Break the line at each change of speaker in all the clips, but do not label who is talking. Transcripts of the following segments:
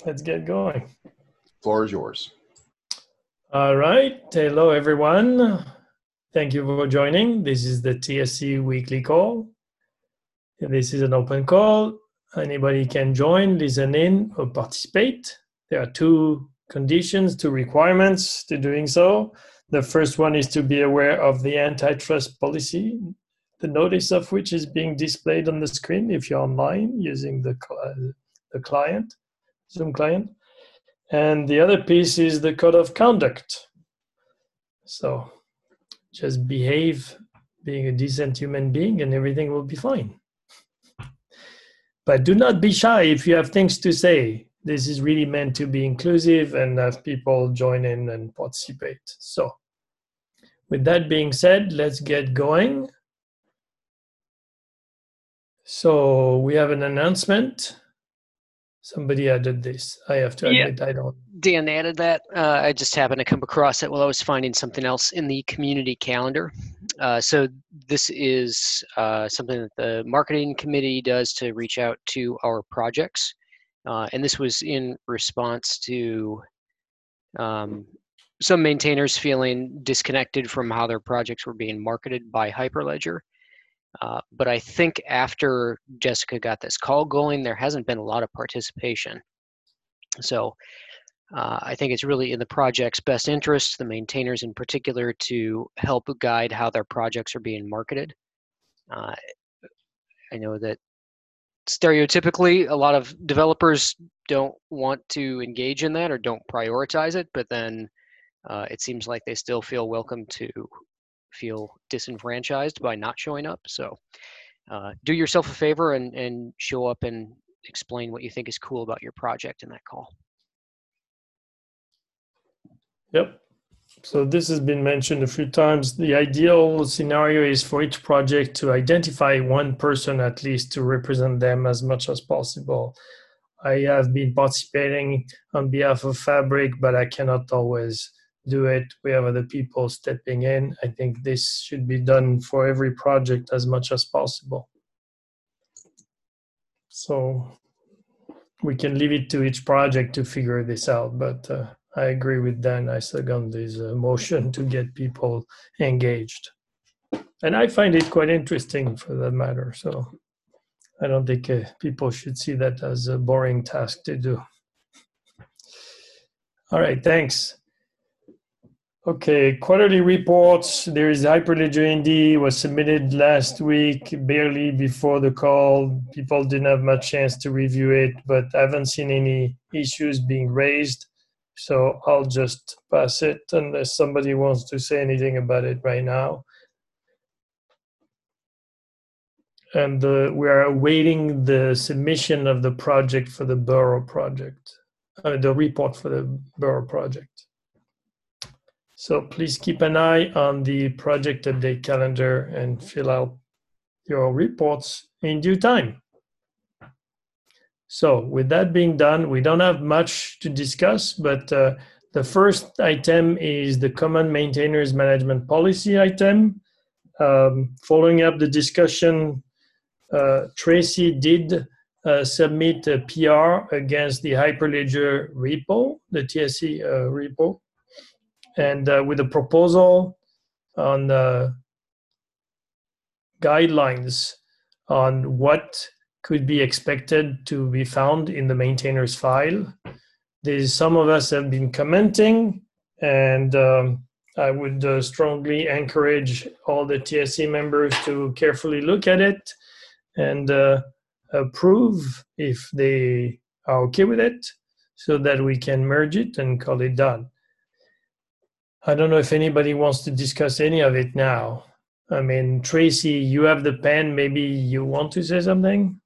Let's get going.
Floor is yours.
All right. Hello, everyone. Thank you for joining. This is the TSC weekly call. This is an open call. Anybody can join, listen in, or participate. There are two conditions, two requirements to doing so. The first one is to be aware of the antitrust policy, the notice of which is being displayed on the screen if you're online using the client, Zoom client. And the other piece is the code of conduct. So just behave being a decent human being and everything will be fine. But do not be shy if you have things to say. This is really meant to be inclusive and have people join in and participate. So with that being said, let's get going. So we have an announcement. Somebody added this. I have to admit, I don't.
Dan added that. I just happened to come across it while I was finding something else in the community calendar. So this is something that the marketing committee does to reach out to our projects. And this was in response to some maintainers feeling disconnected from how their projects were being marketed by Hyperledger. But I think after Jessica got this call going, there hasn't been a lot of participation. So I think it's really in the project's best interest, the maintainers in particular, to help guide how their projects are being marketed. I know that stereotypically, a lot of developers don't want to engage in that or don't prioritize it, but then it seems like they still feel welcome to feel disenfranchised by not showing up. So do yourself a favor and show up and explain what you think is cool about your project in that call.
Yep. So this has been mentioned a few times. The ideal scenario is for each project to identify one person at least to represent them as much as possible. I have been participating on behalf of Fabric, but I cannot always do it. We have other people stepping in. I think this should be done for every project as much as possible. So we can leave it to each project to figure this out, but I agree with Dan. I second this motion to get people engaged. And I find it quite interesting for that matter. So I don't think people should see that as a boring task to do. All right, thanks. Okay, quarterly reports. There is Hyperledger ND was submitted last week, barely before the call. People didn't have much chance to review it, but I haven't seen any issues being raised. So I'll just pass it unless somebody wants to say anything about it right now. And we are awaiting the submission of the project for the Borough project, the report for the Borough project. So please keep an eye on the project update calendar and fill out your reports in due time. So with that being done, we don't have much to discuss, but the first item is the Common Maintainers Management Policy item. Following up the discussion, Tracy did submit a PR against the Hyperledger repo, the TSC repo, and with a proposal on guidelines on what could be expected to be found in the maintainer's file. Some of us have been commenting, and I would strongly encourage all the TSC members to carefully look at it and approve if they are okay with it, so that we can merge it and call it done. I don't know if anybody wants to discuss any of it now. I mean, Tracy, you have the pen. Maybe you want to say something?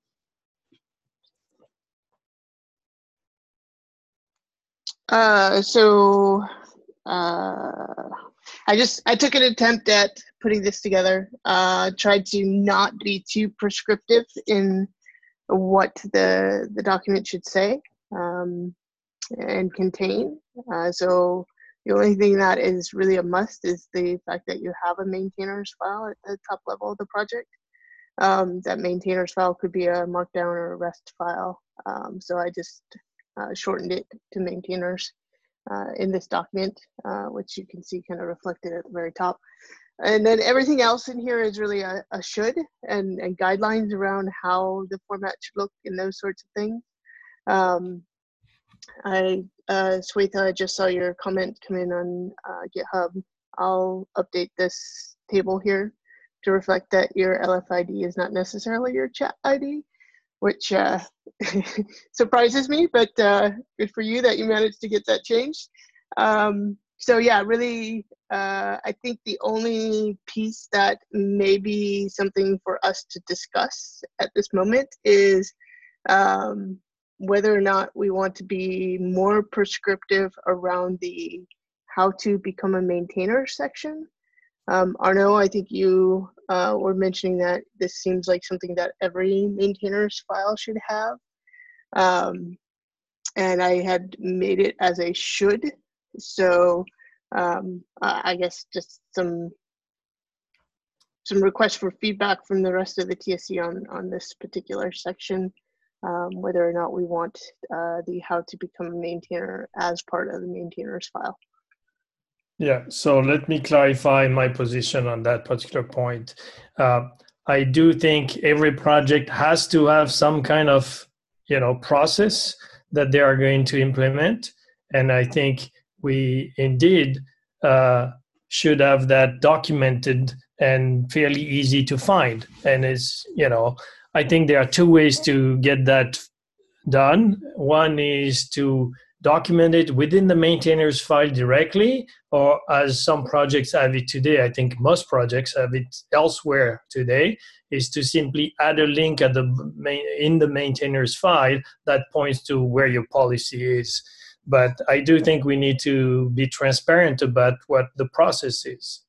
I took an attempt at putting this together. Tried to not be too prescriptive in what the document should say and contain. So the only thing that is really a must is the fact that you have a maintainer's file at the top level of the project. That maintainer's file could be a markdown or a REST file. So I just shortened it to maintainers in this document, which you can see kind of reflected at the very top. And then everything else in here is really a should and guidelines around how the format should look and those sorts of things. Swetha, I just saw your comment come in on GitHub. I'll update this table here to reflect that your LFID is not necessarily your chat ID, which surprises me, but good for you that you managed to get that changed. So yeah, really, I think the only piece that may be something for us to discuss at this moment is whether or not we want to be more prescriptive around the how to become a maintainer section. Arno, I think you were mentioning that this seems like something that every maintainer's file should have. And I had made it as a should. So I guess just some requests for feedback from the rest of the TSC on this particular section, whether or not we want the how to become a maintainer as part of the maintainer's file.
Yeah, so let me clarify my position on that particular point. I do think every project has to have some kind of, process that they are going to implement. And I think we indeed should have that documented and fairly easy to find. And it's, I think there are two ways to get that done. One is to document it within the maintainer's file directly, or as some projects have it today, I think most projects have it elsewhere today, is to simply add a link at in the maintainer's file that points to where your policy is. But I do think we need to be transparent about what the process is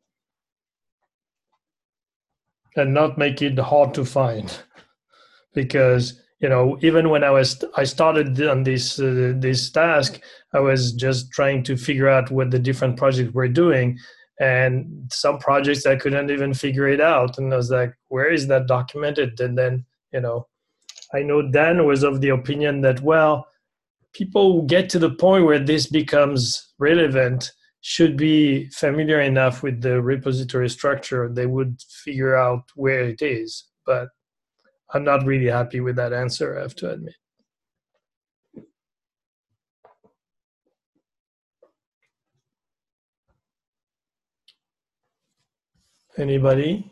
and not make it hard to find. Because even when I started on this task, I was just trying to figure out what the different projects were doing, and some projects I couldn't even figure it out, and I was like, "Where is that documented?" And then, I know Dan was of the opinion that people who get to the point where this becomes relevant should be familiar enough with the repository structure; they would figure out where it is, but I'm not really happy with that answer, I have to admit. Anybody?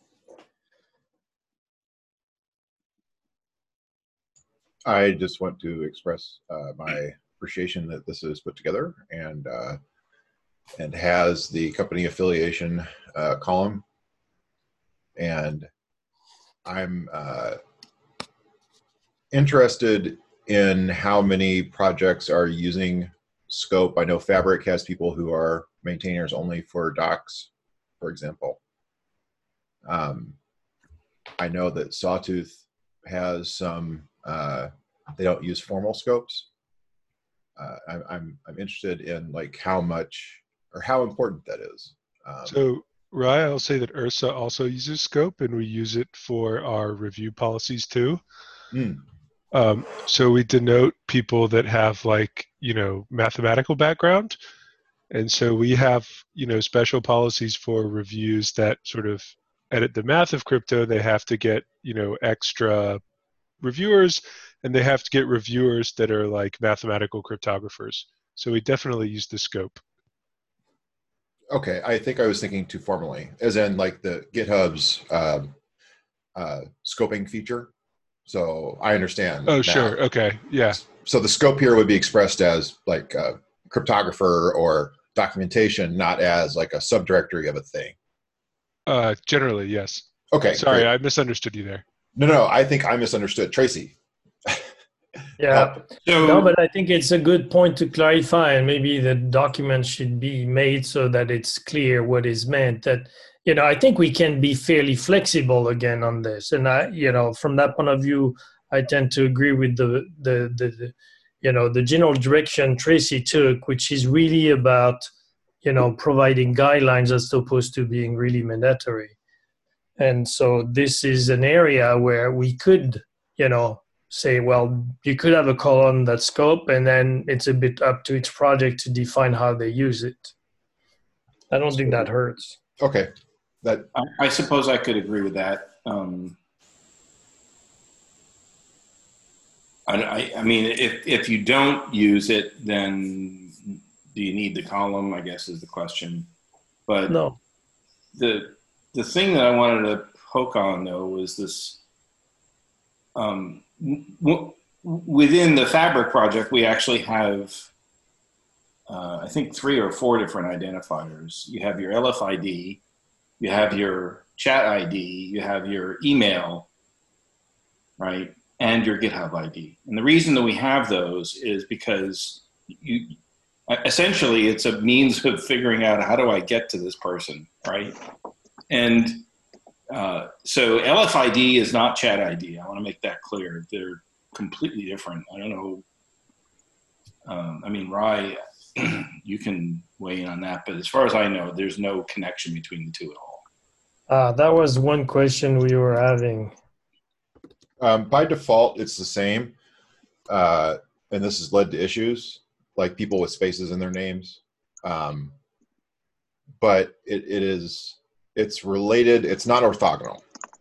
I just want to express my appreciation that this is put together and has the company affiliation column. And I'm interested in how many projects are using Scope. I know Fabric has people who are maintainers only for docs, for example. I know that Sawtooth has some, they don't use formal scopes. I'm interested in like how much or how important that is.
So Rye, I'll say that Ursa also uses Scope, and we use it for our review policies too. So we denote people that have mathematical background. And so we have, special policies for reviews that sort of edit the math of crypto. They have to get, extra reviewers, and they have to get reviewers that are like mathematical cryptographers. So we definitely use the Scope.
Okay, I think I was thinking too formally, as in like the GitHub's scoping feature. So I understand.
Oh,
now.
sure. Okay. Yeah.
So the scope here would be expressed as like a cryptographer or documentation, not as like a subdirectory of a thing.
Generally, yes.
Okay.
Sorry,
great.
I misunderstood you there.
No, I think I misunderstood. Tracy.
Yeah. No, but I think it's a good point to clarify, and maybe the document should be made so that it's clear what is meant. That, I think we can be fairly flexible again on this. And from that point of view, I tend to agree with the general direction Tracy took, which is really about, providing guidelines as opposed to being really mandatory. And so this is an area where we could, say, well, you could have a column that's scope, and then it's a bit up to each project to define how they use it. I don't think that hurts.
Okay. That
I suppose I could agree with that. I mean, if you don't use it, then do you need the column, I guess is the question. But
No.
The thing that I wanted to poke on, though, was this, within the Fabric project, we actually have, I think 3 or 4 different identifiers. You have your LFID, you have your chat ID, you have your email, right? And your GitHub ID. And the reason that we have those is because essentially it's a means of figuring out, how do I get to this person, right? And so LFID is not chat ID. I want to make that clear. They're completely different. I don't know. I mean, Rai, you can weigh in on that, but as far as I know, there's no connection between the two at all.
That was one question we were having.
by default, it's the same. And this has led to issues, like people with spaces in their names. But it's related. It's not orthogonal.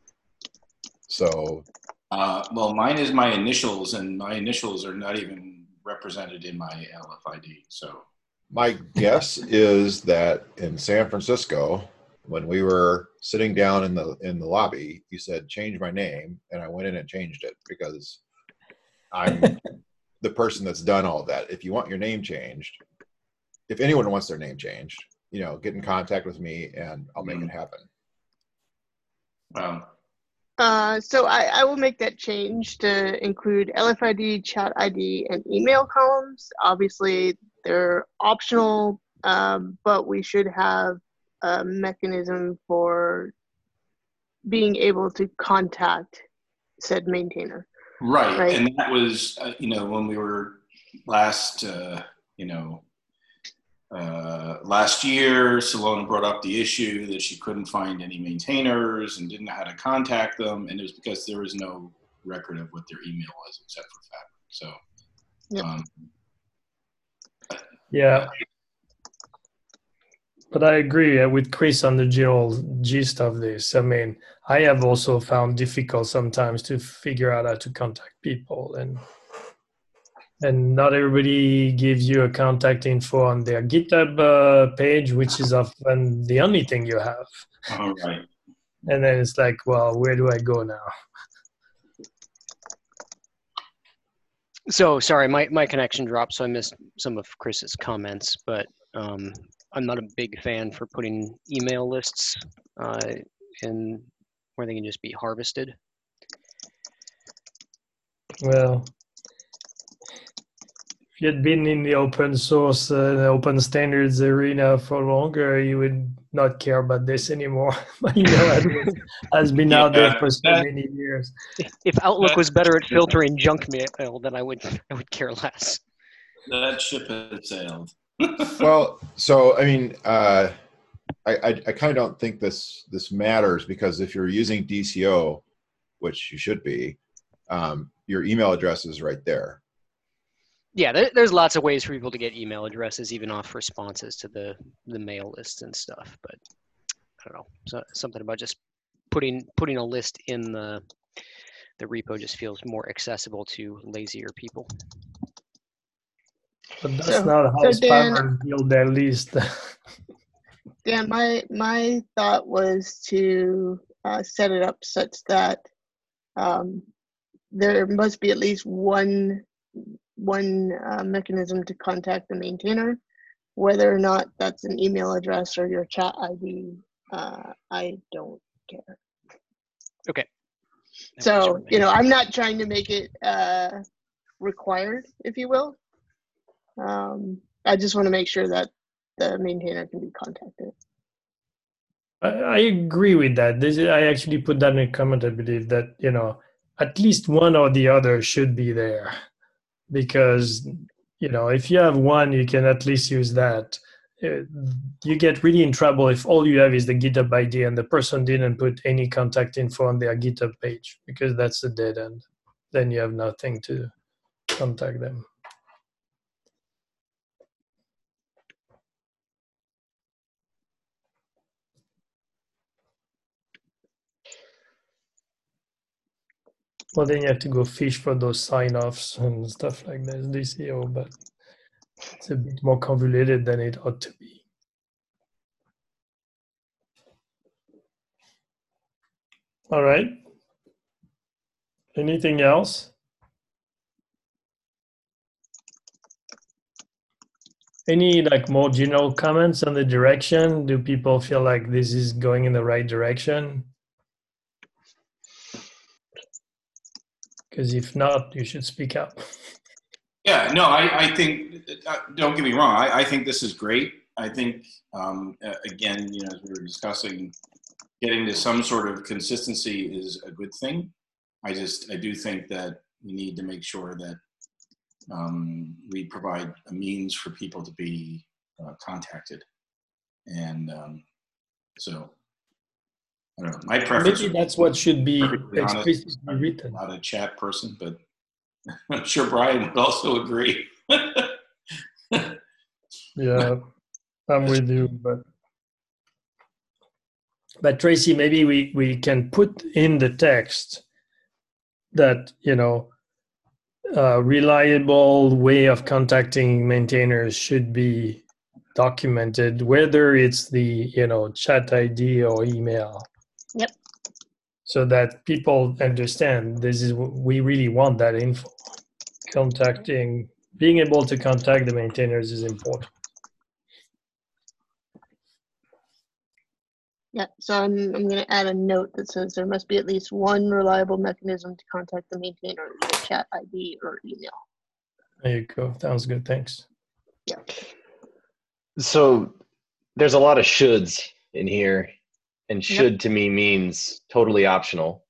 So.
Well, mine is my initials, and my initials are not even represented in my LFID. So
my guess is that in San Francisco, when we were sitting down in the lobby, you said, change my name. And I went in and changed it because I'm the person that's done all of that. If you want your name changed, if anyone wants their name changed, get in contact with me and I'll make it happen.
Wow.
So I will make that change to include LFID, chat ID, and email columns. Obviously, they're optional, but we should have a mechanism for being able to contact said maintainer.
Right. And that was, when we were last, last year, Salona brought up the issue that she couldn't find any maintainers and didn't know how to contact them. And it was because there was no record of what their email was except for Fabric. So,
yeah. But I agree with Chris on the general gist of this. I mean, I have also found difficult sometimes to figure out how to contact people, and not everybody gives you a contact info on their GitHub page, which is often the only thing you have.
All right.
And then it's like, well, where do I go now?
So sorry, my connection dropped, so I missed some of Chris's comments, but I'm not a big fan for putting email lists in where they can just be harvested.
Well, if you had been in the open source, open standards arena for longer, you would not care about this anymore. My email address has been out there for so many years.
If Outlook was better at filtering junk mail, then I would care less.
That ship has sailed.
Well, so I mean, I kind of don't think this matters, because if you're using DCO, which you should be, your email address is right there.
Yeah, there's lots of ways for people to get email addresses, even off responses to the mail lists and stuff. But I don't know, so something about just putting a list in the repo just feels more accessible to lazier people.
But that's not how Spammer build their list.
Dan, my thought was to set it up such that there must be at least one mechanism to contact the maintainer, whether or not that's an email address or your chat ID. I don't care.
Okay.
So, I'm not trying to make it required, if you will. I just want to make sure that the maintainer can be contacted.
I agree with that. I actually put that in a comment, I believe, that, at least one or the other should be there. Because, if you have one, you can at least use that. You get really in trouble if all you have is the GitHub ID and the person didn't put any contact info on their GitHub page, because that's a dead end. then you have nothing to contact them. Well, then you have to go fish for those sign-offs and stuff like this, DCO, but it's a bit more convoluted than it ought to be. All right. Anything else? Any like more general comments on the direction? Do people feel like this is going in the right direction? Because if not, you should speak up.
Yeah, no, I think, don't get me wrong, I think this is great. I think, again, you know, as we were discussing, getting to some sort of consistency is a good thing. I do think that we need to make sure that we provide a means for people to be contacted. And so, I don't know, my preference.
Maybe that's what should be explicitly
I'm
written.
not a chat person, but I'm sure Brian would also agree.
Yeah, I'm with you, but Tracy, maybe we can put in the text that, you know, reliable way of contacting maintainers should be documented, whether it's the, you know, chat ID or email.
Yep.
So that people understand this is what we really want, that info. Being able to contact the maintainers is important.
Yeah, so I'm going to add a note that says there must be at least one reliable mechanism to contact the maintainer, either chat ID or email.
There you go. Sounds good. Thanks.
Yeah.
So there's a lot of shoulds in here, and should to me means totally optional.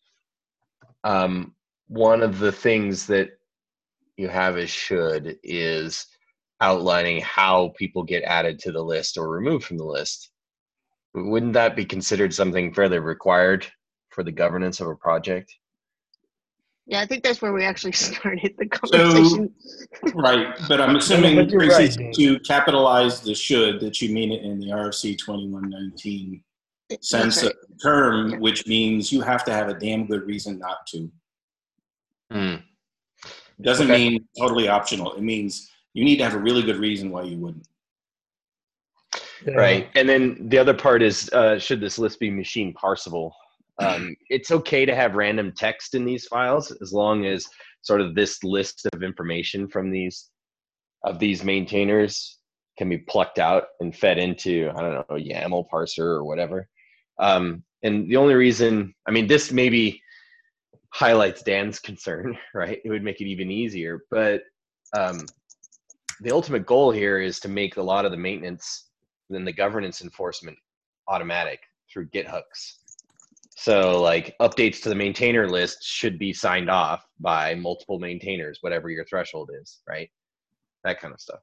One of the things that you have as should is outlining how people get added to the list or removed from the list. Wouldn't that be considered something fairly required for the governance of a project?
Yeah, I think that's where we actually started the conversation.
So, right, but I'm assuming, Tracy,
right,
to capitalize the should, that you mean it in the RFC 2119 sense of the term, which means you have to have a damn good reason not to. It doesn't mean totally optional. It means you need to have a really good reason why you wouldn't.
Yeah.
Right. And then the other part is, should this list be machine parsable? It's okay to have random text in these files as long as sort of this list of information from these maintainers can be plucked out and fed into, I don't know, a YAML parser or whatever. And the only reason, I mean, this maybe highlights Dan's concern, right? It would make it even easier. But the ultimate goal here is to make a lot of the maintenance and the governance enforcement automatic through Git hooks. So like updates to the maintainer list should be signed off by multiple maintainers, whatever your threshold is, right? That kind of stuff.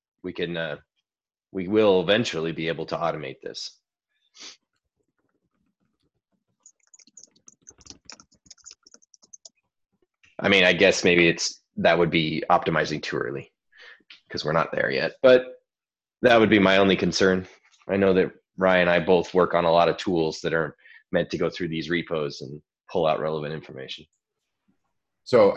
We will eventually be able to automate this. I mean, I guess maybe that would be optimizing too early because we're not there yet, but that would be my only concern. I know that Ryan and I both work on a lot of tools that are meant to go through these repos and pull out relevant information.
So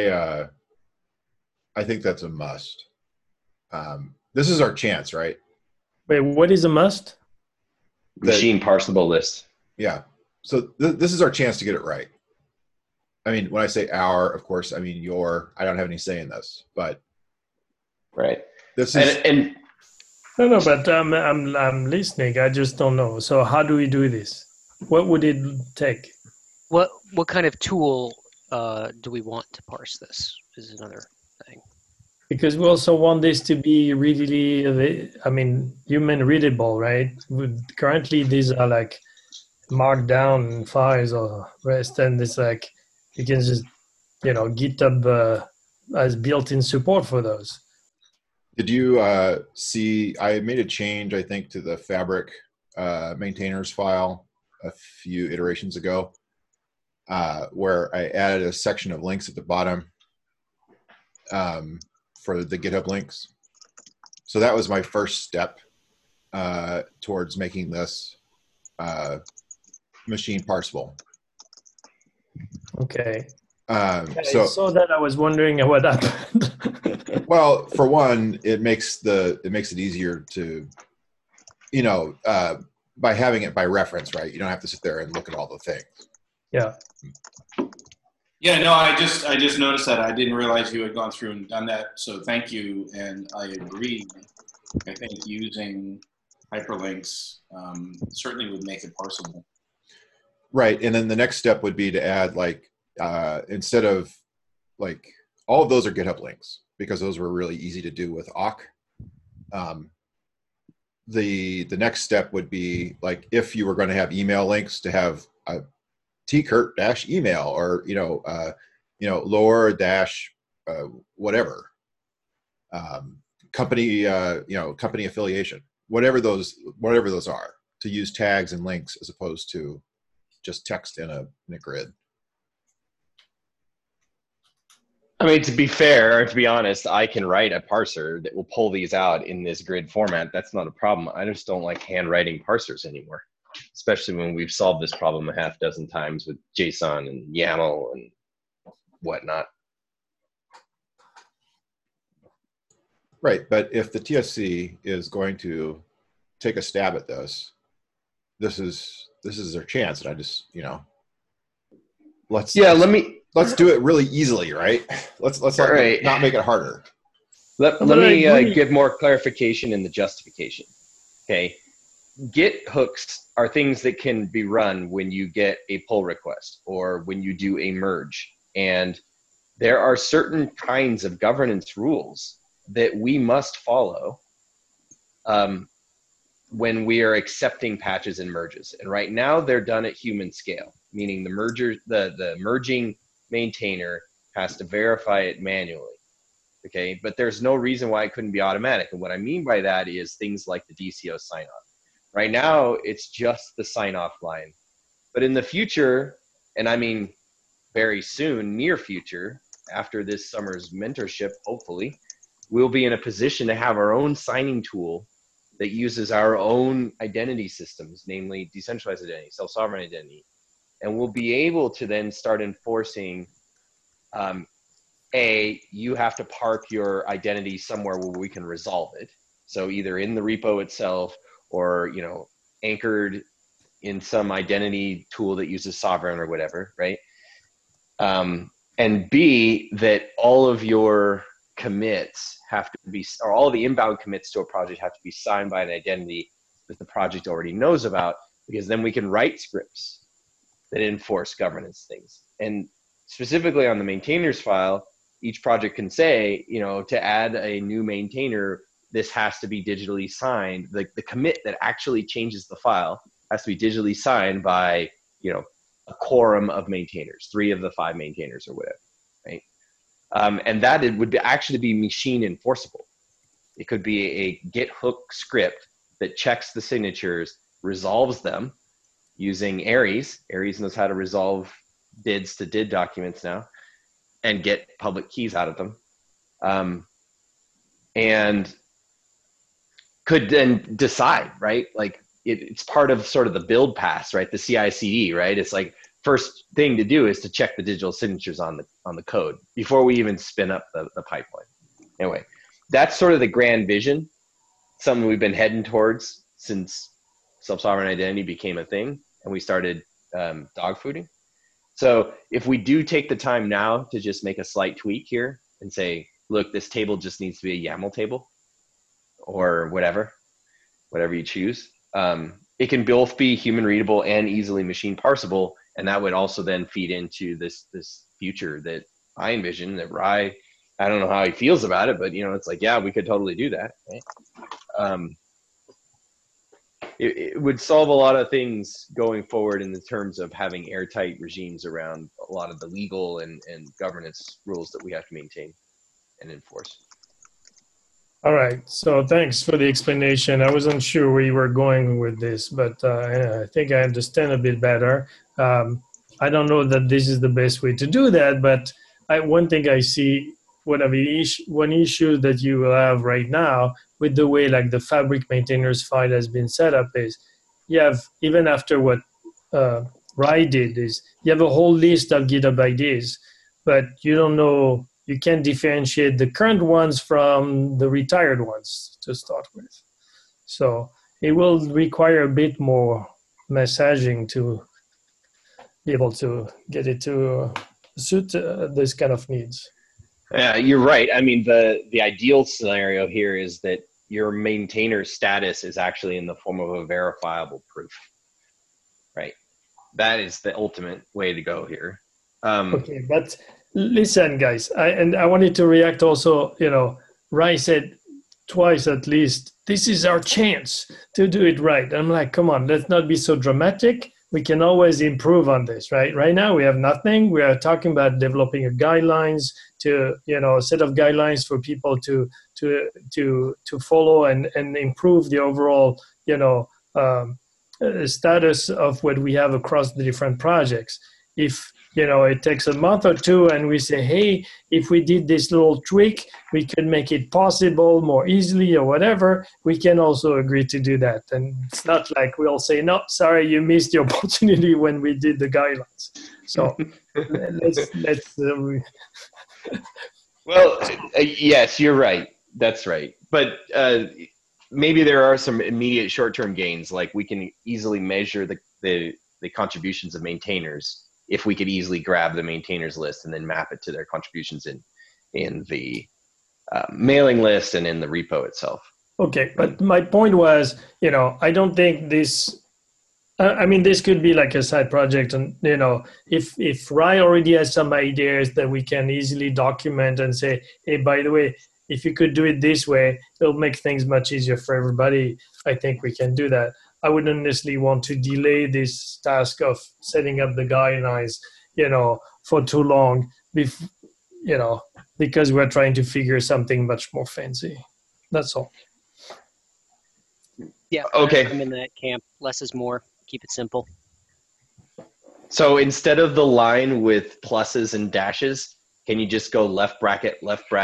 I think that's a must. This is our chance, right?
Wait, what is a must?
Machine parsable list.
Yeah. So this is our chance to get it right. I mean, when I say our, of course, I mean I don't have any say in this, but
right.
This is
and
No, but I'm listening. I just don't know. So how do we do this? What would it take?
What kind of tool do we want to parse this? Is another thing.
Because we also want this to be really, I mean, human readable, right? Currently, these are like markdown files or rest, and it's like you can just, you know, GitHub has built-in support for those.
Did you see, I made a change, I think, to the Fabric maintainers file a few iterations ago. where I added a section of links at the bottom for the GitHub links. So that was my first step towards making this machine parsable.
Okay.
I
So saw that. I was wondering what happened.
Well, for one, it makes it easier to, by having it by reference, right? You don't have to sit there and look at all the things.
Yeah.
Yeah, no, I just noticed that. I didn't realize you had gone through and done that. So thank you. And I agree. I think using hyperlinks certainly would make it parsable.
Right. And then the next step would be to add instead of all of those are GitHub links because those were really easy to do with awk. The next step would be if you were going to have email links, to have a tkurt-email or lower dash whatever company company affiliation, whatever those are, to use tags and links as opposed to just text in a grid.
I mean, to be fair, or to be honest, I can write a parser that will pull these out in this grid format. That's not a problem. I just don't like handwriting parsers anymore, especially when we've solved this problem a half dozen times with JSON and YAML and whatnot.
Right, but if the TSC is going to take a stab at this, this is their chance, and I just let's do it really easily, right? Let's
right.
Not make it harder.
Let me give more clarification in the justification. Okay, Git hooks are things that can be run when you get a pull request or when you do a merge, and there are certain kinds of governance rules that we must follow when we are accepting patches and merges. And right now they're done at human scale, meaning the merging maintainer has to verify it manually. Okay, but there's no reason why it couldn't be automatic. And what I mean by that is things like the DCO sign off. Right now it's just the sign off line, but in the future, and I mean very soon, near future, after this summer's mentorship, hopefully, we'll be in a position to have our own signing tool that uses our own identity systems, namely decentralized identity, self-sovereign identity. And we'll be able to then start enforcing, you have to park your identity somewhere where we can resolve it. So either in the repo itself or, anchored in some identity tool that uses sovereign or whatever, right? And B, that all of your commits have to be, or all the inbound commits to a project have to be signed by an identity that the project already knows about, because then we can write scripts that enforce governance things. And specifically on the maintainers file, each project can say, to add a new maintainer, this has to be digitally signed. The commit that actually changes the file has to be digitally signed by, a quorum of maintainers, 3 of the 5 maintainers or whatever, right? And that it would actually be machine enforceable. It could be a Git hook script that checks the signatures, resolves them using Aries. Aries knows how to resolve DIDs to DID documents now and get public keys out of them. And could then decide, right? It's part of sort of the build pass, right? The CI/CD, right? It's first thing to do is to check the digital signatures on the code before we even spin up the pipeline. Anyway, that's sort of the grand vision, something we've been heading towards since self-sovereign identity became a thing and we started dogfooding. So if we do take the time now to just make a slight tweak here and say, look, this table just needs to be a YAML table or whatever you choose, it can both be human readable and easily machine parsable. And that would also then feed into this future that I envision, that Rai, I don't know how he feels about it, but it's yeah, we could totally do that, right? It would solve a lot of things going forward in the terms of having airtight regimes around a lot of the legal and governance rules that we have to maintain and enforce.
All right, so thanks for the explanation. I wasn't sure where you were going with this, but I think I understand a bit better. I don't know that this is the best way to do that, but one thing I see, one issue that you will have right now with the way like the Fabric maintainers file has been set up is you have, even after what Rai did, is you have a whole list of GitHub IDs, but you don't know, you can't differentiate the current ones from the retired ones to start with. So it will require a bit more messaging to be able to get it to suit this kind of needs.
Yeah, you're right. I mean, the ideal scenario here is that your maintainer status is actually in the form of a verifiable proof, right? That is the ultimate way to go here.
Okay, but listen, guys, I wanted to react also. Rai said twice at least, this is our chance to do it right. I'm like, come on, let's not be so dramatic. We can always improve on this, right? Right now we have nothing. We are talking about developing a guidelines to, a set of guidelines for people to follow and improve the overall, status of what we have across the different projects. If it takes a month or two and we say, hey, if we did this little tweak, we could make it possible more easily or whatever, we can also agree to do that. And it's not like we'll say, no, sorry, you missed the opportunity when we did the guidelines. So let's
well, yes, you're right. That's right. But maybe there are some immediate short-term gains, like we can easily measure the contributions of maintainers if we could easily grab the maintainers list and then map it to their contributions in the mailing list and in the repo itself.
Okay, but my point was, I don't think this, this could be like a side project, and if Rai already has some ideas that we can easily document and say, hey, by the way, if you could do it this way, it'll make things much easier for everybody. I think we can do that. I wouldn't necessarily want to delay this task of setting up the guidelines, for too long, because we're trying to figure something much more fancy. That's all.
Yeah.
Okay.
I'm in that camp. Less is more. Keep it simple.
So instead of the line with pluses and dashes, can you just go left bracket,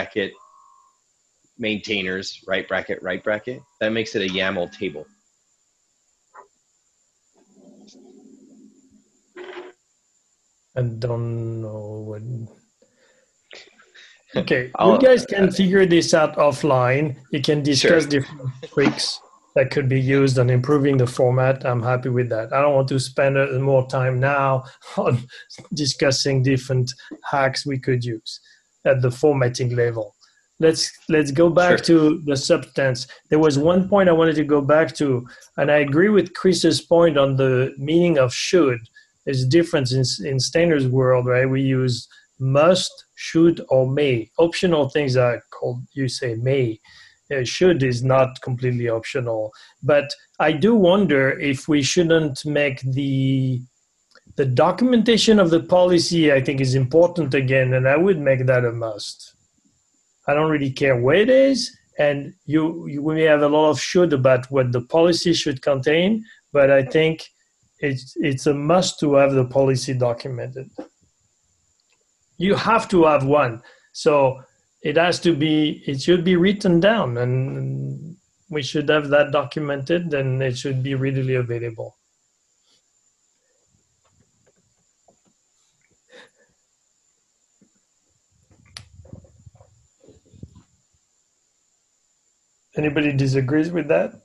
maintainers, right bracket, right bracket? That makes it a YAML table.
I don't know what. Okay, you guys can figure this out offline. You can discuss different tricks that could be used on improving the format. I'm happy with that. I don't want to spend more time now on discussing different hacks we could use at the formatting level. Let's go back to the substance. There was one point I wanted to go back to, and I agree with Chris's point on the meaning of should. There's a difference in standards world, right? We use must, should, or may. Optional things are called, you say may. Should is not completely optional. But I do wonder if we shouldn't make the documentation of the policy, I think, is important again, and I would make that a must. I don't really care where it is, and we may have a lot of should about what the policy should contain, but I think it's a must to have the policy documented. You have to have one. So it should be written down, and we should have that documented, and it should be readily available. Anybody disagrees with that?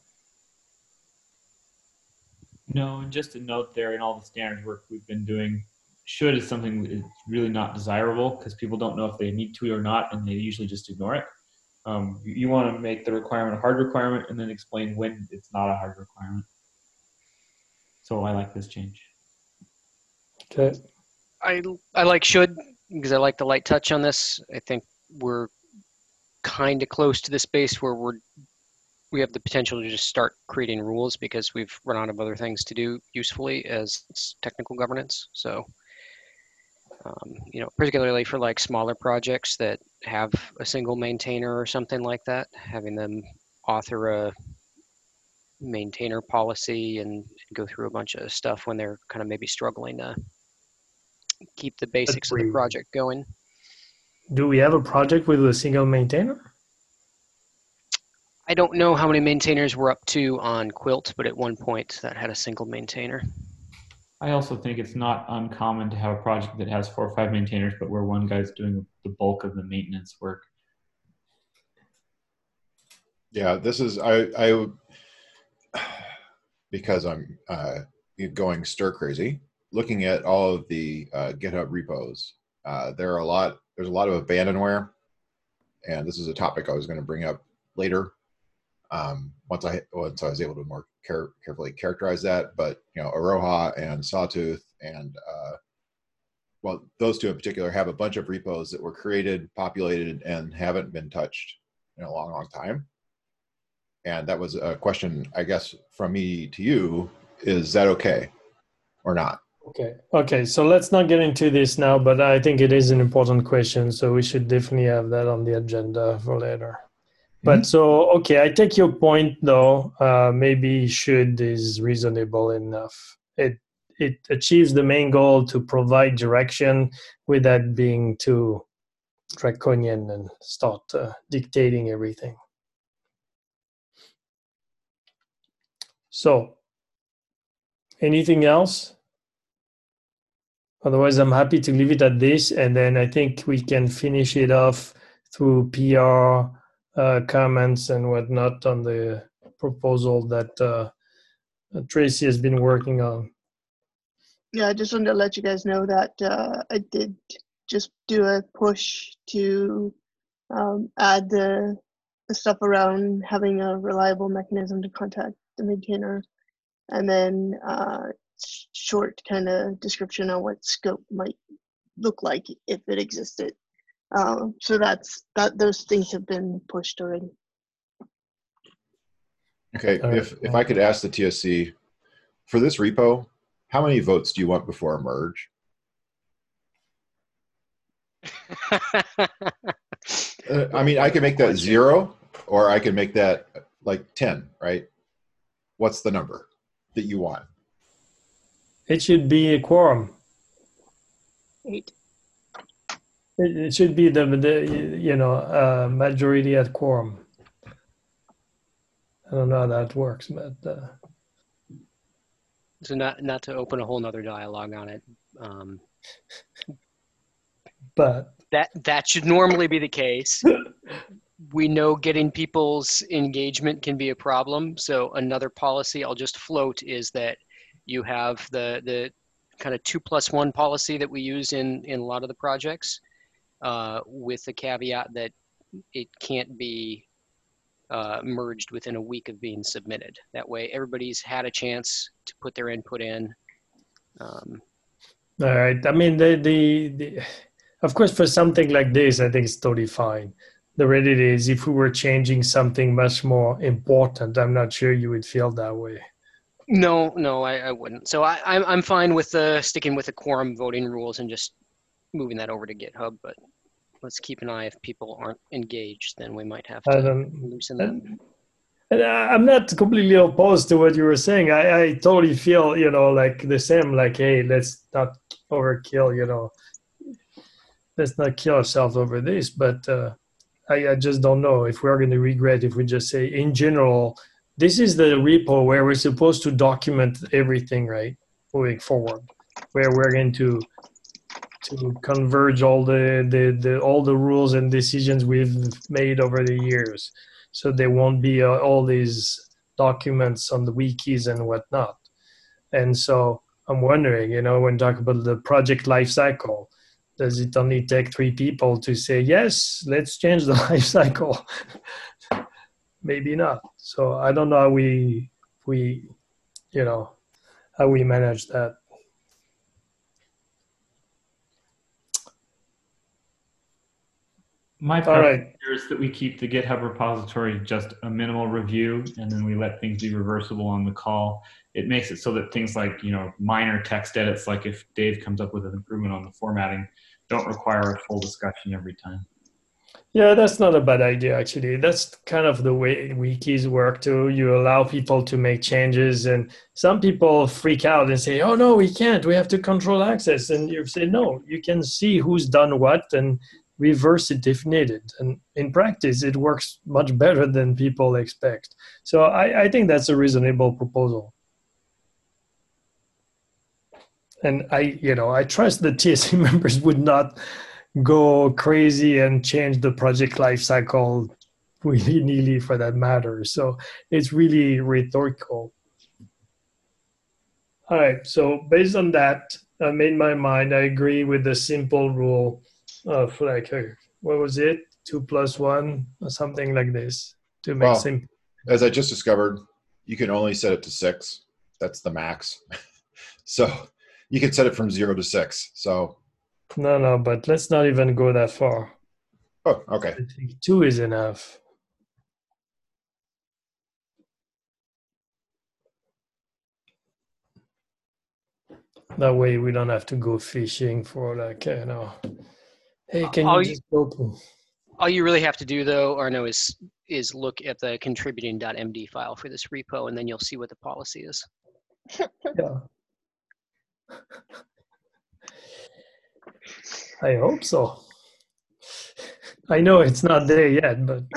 No, and just a note there, in all the standards work we've been doing, should is something that is really not desirable because people don't know if they need to or not, and they usually just ignore it. You want to make the requirement a hard requirement and then explain when it's not a hard requirement. So I like this change.
Okay.
I like should because I like the light touch on this. I think we're kind of close to the space where we have the potential to just start creating rules because we've run out of other things to do usefully as technical governance. So, particularly for like smaller projects that have a single maintainer or something like that, having them author a maintainer policy and go through a bunch of stuff when they're kind of maybe struggling to keep the basics of the project going.
Do we have a project with a single maintainer?
I don't know how many maintainers we're up to on Quilt, but at one point that had a single maintainer.
I also think it's not uncommon to have a project that has 4 or 5 maintainers, but where one guy's doing the bulk of the maintenance work.
Yeah, this is I because I'm going stir crazy looking at all of the GitHub repos. There's a lot of abandonware, and this is a topic I was going to bring up later. Once I was able to more carefully characterize that, but Aroha and Sawtooth and well, those two in particular have a bunch of repos that were created, populated, and haven't been touched in a long time. And that was a question, I guess, from me to you: is that okay or not?
Okay. So let's not get into this now, but I think it is an important question, so we should definitely have that on the agenda for later. But so, okay, I take your point though. Maybe should is reasonable enough. It achieves the main goal to provide direction without being too draconian and start dictating everything. So, anything else? Otherwise, I'm happy to leave it at this, and then I think we can finish it off through PR comments and whatnot on the proposal that Tracy has been working on.
Yeah, I just wanted to let you guys know that I did just do a push to add the stuff around having a reliable mechanism to contact the maintainer, and then short kind of description on what scope might look like if it existed. So those things have been pushed already.
Okay, if I could ask the TSC, for this repo, how many votes do you want before a merge? I mean, I can make that 0, or I can make that like 10, right? What's the number that you want?
It should be a quorum.
8.
It should be the majority at quorum. I don't know how that works, but
so not to open a whole nother dialogue on it,
but
that should normally be the case. We know getting people's engagement can be a problem, so another policy I'll just float is that you have the kind of 2+1 policy that we use in a lot of the projects, with the caveat that it can't be merged within a week of being submitted. That way everybody's had a chance to put their input in.
All right. I mean, of course, for something like this, I think it's totally fine. The reality is, if we were changing something much more important, I'm not sure you would feel that way.
No, I wouldn't. So I'm fine with sticking with the quorum voting rules and just moving that over to GitHub. But let's keep an eye. If people aren't engaged, then we might have to loosen that.
And I'm not completely opposed to what you were saying. I totally feel, like the same, like, hey, let's not overkill, let's not kill ourselves over this. But I just don't know if we're going to regret if we just say, in general, this is the repo where we're supposed to document everything, right, moving forward, where we're going to converge all the rules and decisions we've made over the years. So there won't be all these documents on the wikis and whatnot. And so I'm wondering, when talk about the project life cycle, does it only take 3 people to say, yes, let's change the life cycle? Maybe not. So I don't know how we manage that.
My preference here is that we keep the GitHub repository just a minimal review, and then we let things be reversible on the call. It makes it so that things like, minor text edits, like if Dave comes up with an improvement on the formatting, don't require a full discussion every time.
Yeah, that's not a bad idea, actually. That's kind of the way wikis work too. You allow people to make changes, and some people freak out and say, "Oh no, we can't. We have to control access." And you say, "No, you can see who's done what and reverse it if needed." And in practice, it works much better than people expect. So I think that's a reasonable proposal. And I trust the TSC members would not go crazy and change the project lifecycle willy-nilly for that matter. So it's really rhetorical. All right, so based on that, I made my mind. I agree with the simple rule of like, what was it? 2 + 1 or something like this to make
Well,
simple.
as I just discovered, you can only set it to 6. That's the max. So you can set it from 0 to 6. So,
No, but let's not even go that far.
oh, okay.
I think 2 is enough. That way we don't have to go fishing for like, hey, can you just open?
All you really have to do though, Arno, is look at the contributing.md file for this repo, and then you'll see what the policy is.
Yeah. I hope so. I know it's not there yet, but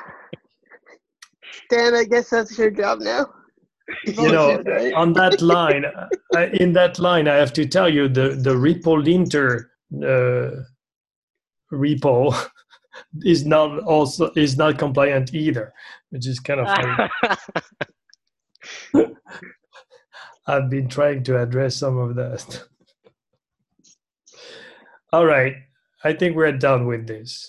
Dan, I guess that's your job now. Right?
on that line, in that line, I have to tell you the repo linter repo is not compliant either, which is kind of funny. I've been trying to address some of that. All right, I think we're done with this.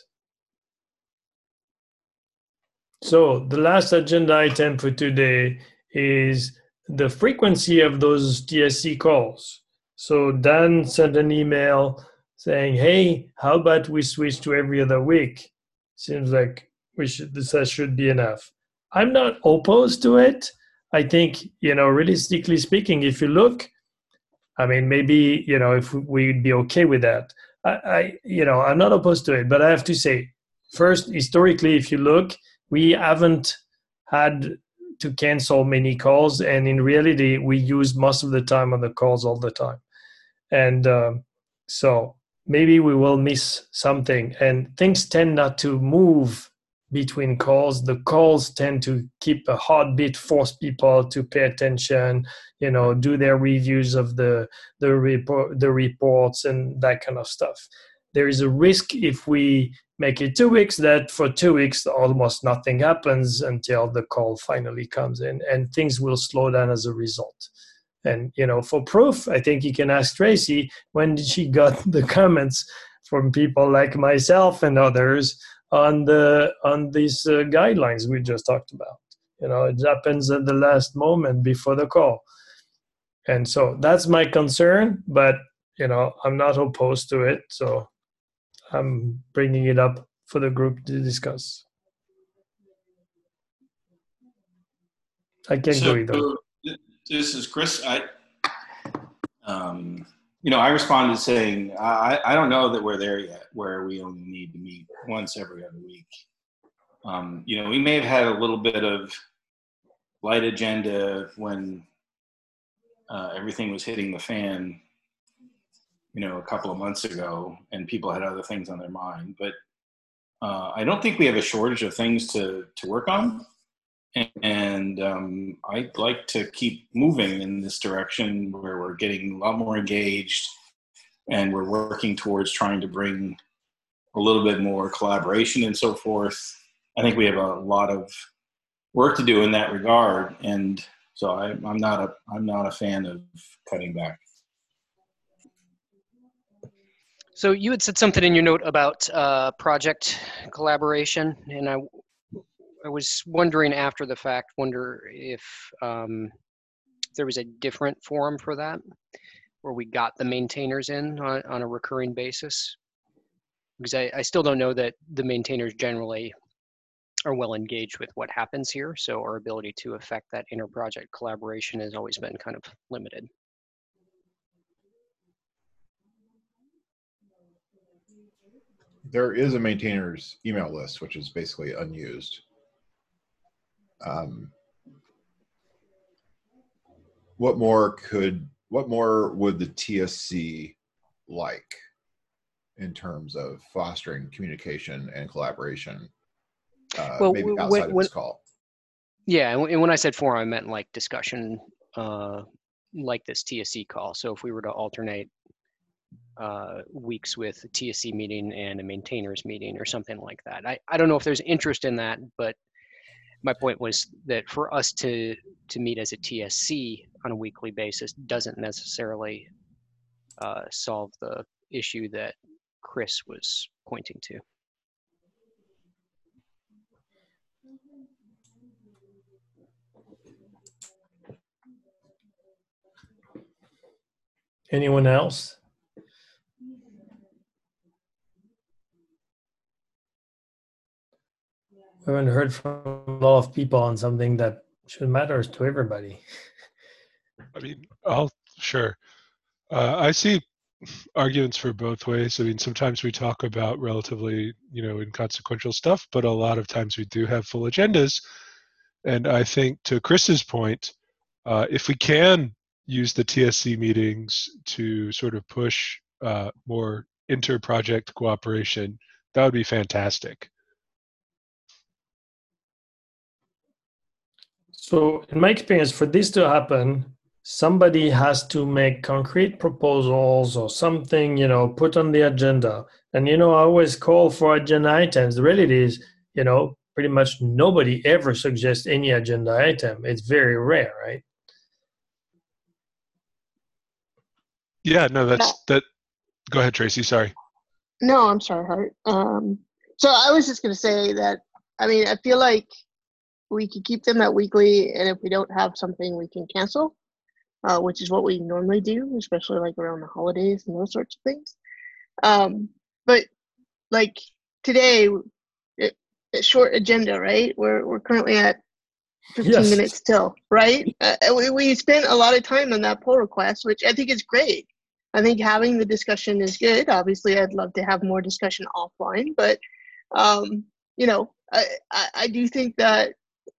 So the last agenda item for today is the frequency of those TSC calls. So Dan sent an email saying, hey, how about we switch to every other week? Seems like this should be enough. I'm not opposed to it. I think, realistically speaking, if you look, I mean, maybe, if we'd be okay with that. I'm not opposed to it, but I have to say, first, historically, if you look, we haven't had to cancel many calls, and in reality, we use most of the time on the calls all the time. And so maybe we will miss something, and things tend not to move between calls. The calls tend to keep a heartbeat, force people to pay attention, do their reviews of the reports and that kind of stuff. There is a risk if we make it 2 weeks that for 2 weeks almost nothing happens until the call finally comes in, and things will slow down as a result. And for proof, I think you can ask Tracy, when did she got the comments from people like myself and others on these guidelines we just talked about? It happens at the last moment before the call. And so that's my concern, but I'm not opposed to it. So I'm bringing it up for the group to discuss. I can go either.
This is Chris. I responded saying, I don't know that we're there yet, where we only need to meet once every other week. We may have had a little bit of light agenda when everything was hitting the fan, a couple of months ago, and people had other things on their mind. But I don't think we have a shortage of things to work on. And I'd like to keep moving in this direction where we're getting a lot more engaged, and we're working towards trying to bring a little bit more collaboration and so forth. I think we have a lot of work to do in that regard, and so I'm not a fan of cutting back.
So you had said something in your note about project collaboration, and I was wondering after the fact, if there was a different forum for that, where we got the maintainers in on a recurring basis. Because I still don't know that the maintainers generally are well engaged with what happens here. So our ability to affect that inter-project collaboration has always been kind of limited.
there is a maintainer's email list, which is basically unused. What more would the TSC like in terms of fostering communication and collaboration,
Well,
maybe outside of this call?
Yeah, and when I said forum, I meant like discussion, like this TSC call. So if we were to alternate weeks with a TSC meeting and a maintainers meeting or something like that. I don't know if there's interest in that, but my point was that for us to meet as a TSC on a weekly basis doesn't necessarily solve the issue that Chris was pointing to.
Anyone else? We haven't heard from a lot of people on something that should matter to everybody.
I mean, sure. I see arguments for both ways. I mean, sometimes we talk about relatively, inconsequential stuff, but a lot of times we do have full agendas. And I think to Chris's point, if we can use the TSC meetings to sort of push more inter-project cooperation, that would be fantastic.
So in my experience, for this to happen, somebody has to make concrete proposals or something, put on the agenda. And, I always call for agenda items. The reality is, pretty much nobody ever suggests any agenda item. It's very rare, right?
Yeah, no, that. Go ahead, Tracy. Sorry.
No, I'm sorry, Hart. So I was just going to say that, I feel like we could keep them at weekly, and if we don't have something, we can cancel, which is what we normally do, especially like around the holidays and those sorts of things. But like today, a short agenda, right? We're currently at 15 minutes till, right? We spent a lot of time on that pull request, which I think is great. I think having the discussion is good. Obviously, I'd love to have more discussion offline, but I do think that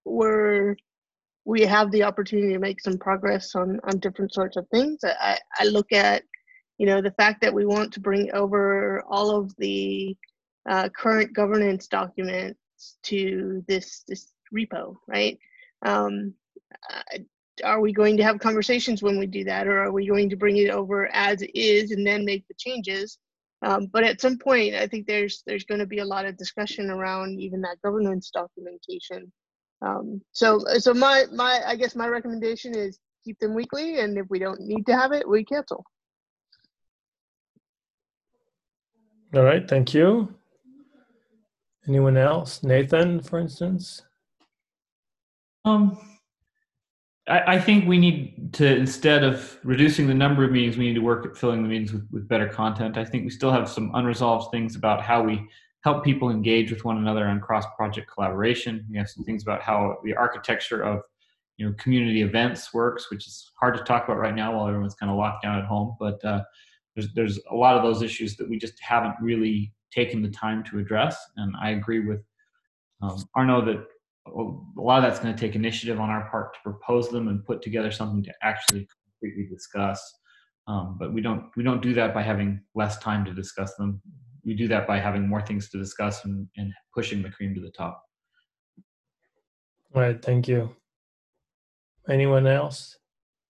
we have the opportunity to make some progress on different sorts of things. I look at, the fact that we want to bring over all of the current governance documents to this repo, right? Are we going to have conversations when we do that, or are we going to bring it over as is and then make the changes? But at some point, I think there's going to be a lot of discussion around even that governance documentation. So my I guess my recommendation is keep them weekly, and if we don't need to have it, we cancel.
All right, thank you. Anyone else? Nathan, for instance?
I think we need to, instead of reducing the number of meetings, we need to work at filling the meetings with better content. I think we still have some unresolved things about how we help people engage with one another on cross-project collaboration. We have some things about how the architecture of community events works, which is hard to talk about right now while everyone's kind of locked down at home. But there's a lot of those issues that we just haven't really taken the time to address. And I agree with Arnaud that a lot of that's going to take initiative on our part to propose them and put together something to actually completely discuss. But we don't do that by having less time to discuss them. We do that by having more things to discuss and pushing the cream to the top.
All right, thank you. Anyone else?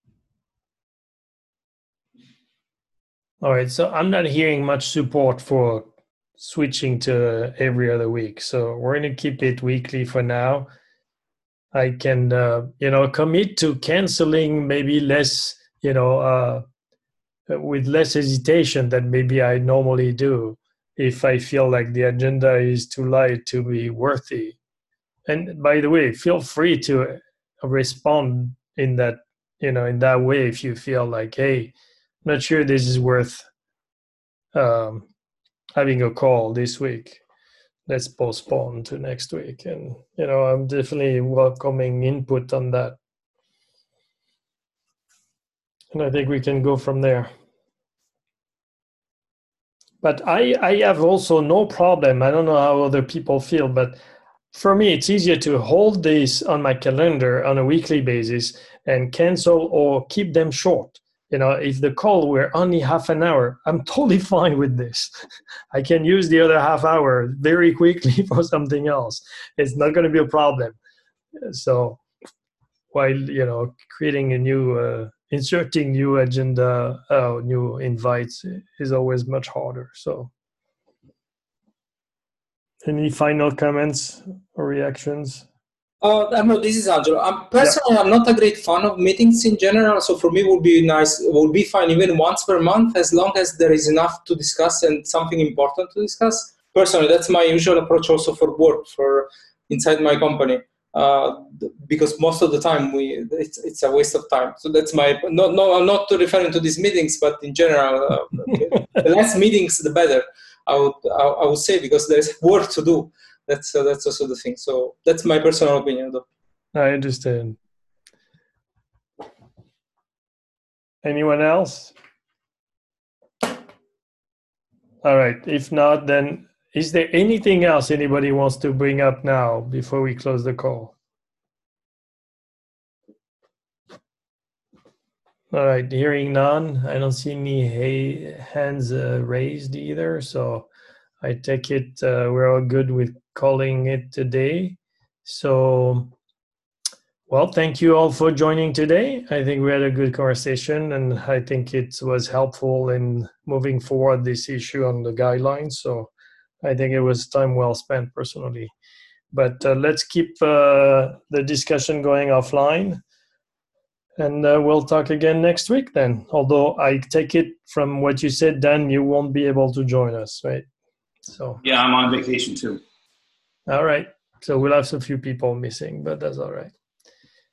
All right, so I'm not hearing much support for switching to every other week. So we're going to keep it weekly for now. I can, commit to canceling maybe less, with less hesitation than maybe I normally do if I feel like the agenda is too light to be worthy. And by the way, feel free to respond in that, in that way if you feel like, hey, I'm not sure this is worth having a call this week. Let's postpone to next week. And, I'm definitely welcoming input on that. And I think we can go from there. But I have also no problem. I don't know how other people feel, but for me, it's easier to hold this on my calendar on a weekly basis and cancel or keep them short. If the call were only half an hour, I'm totally fine with this. I can use the other half hour very quickly for something else. It's not going to be a problem. So while, creating a new, inserting new agenda, new invites is always much harder. So any final comments or reactions?
No, this is Angelo. Personally, I'm not a great fan of meetings in general. So for me, it would be fine even once per month, as long as there is enough to discuss and something important to discuss. Personally, that's my usual approach also for work, for inside my company, because most of the time it's a waste of time. So that's my I'm not referring to these meetings, but in general, the less meetings, the better. I would say, because there's work to do. That's also the thing. So that's my personal opinion, though.
I understand. Anyone else? All right. If not, then is there anything else anybody wants to bring up now before we close the call? All right. Hearing none. I don't see any hands raised either. So I take it we're all good with calling it today. So, well, thank you all for joining today. I think we had a good conversation, and I think it was helpful in moving forward this issue on the guidelines. So I think it was time well spent personally. But let's keep the discussion going offline. And we'll talk again next week then. Although I take it from what you said, Dan, you won't be able to join us, right? So
yeah, I'm on vacation too.
All right. So we'll have some few people missing, but that's all right.